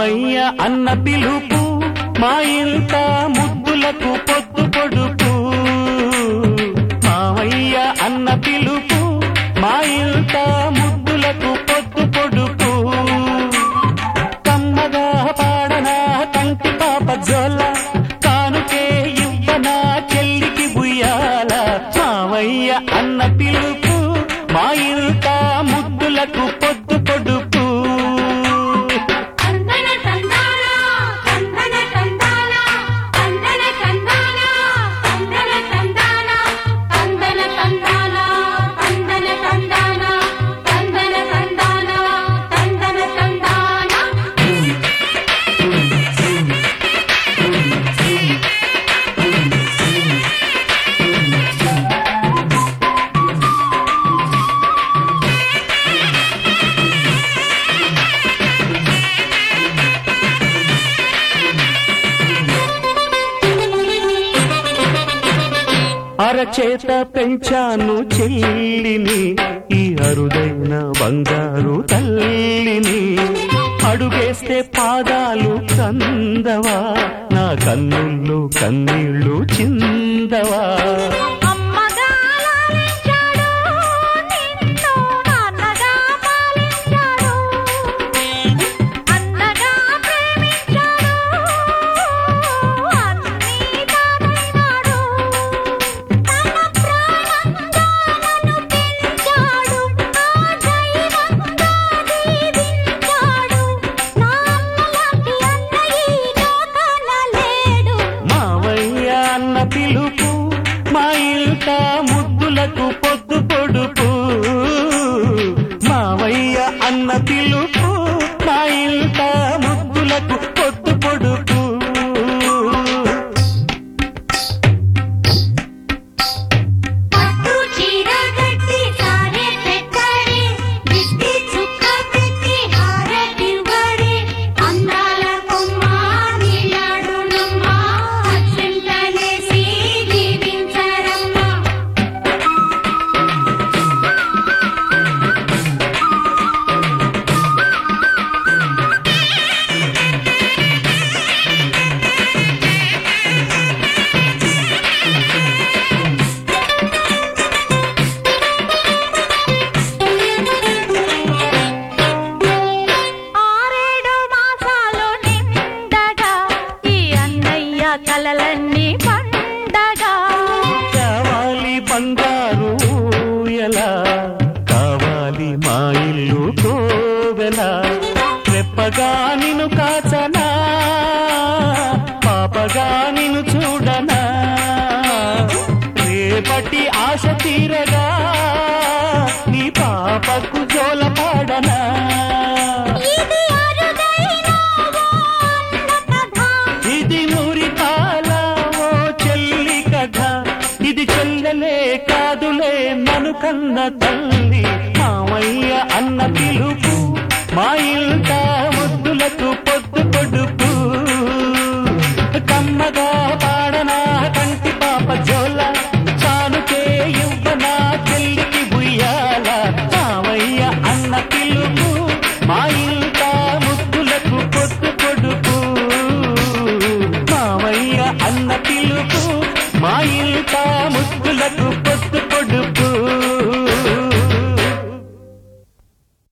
మావయ్య అన్న పిలుపు మా ఇంట ముద్దులకు పొద్దు పొడుపు. మావయ్య అన్న పిలుపు మా ఇంట ముద్దులకు పొద్దు పొడుపు. కమ్మగా పాడనా కంటి పాప జోల, కానుకే ఇవ్వనా చెల్లికి బుయ్యాల. మావయ్య అన్న పిలుపు మా ఇంట ముద్దులకు పొద్దు పొడుపు. అరచేత పెంచాను చెల్లిని, ఈ అరుదైన బంగారు తల్లిని. అడుగేస్తే పాదాలు కందవా, నా కన్నుల్లో కన్నీళ్ళు చిందవా. పిలుపు మా ఇంట ముద్దులకు పొద్దు పొడుపు. మావయ్య అన్న పిలుపు మా ఇంట ముద్దులకు పొద్దు పొడుపు. కలలన్నీ పండగా కావాలి బంగారు ఎలా, కావాలి మా ఇల్లు కోవెలా. రెప్పగా నిన్ను కాచనా, పాపగా నిన్ను చూడనా. రేపటి ఆశ తీరగా నీ పాపకు జోల పాడనా. ఇది చెల్లెలే కాదులే నన్ను కన్న తల్లి. మావయ్య అన్న పిలుపు మా ఇంట ముద్దులకు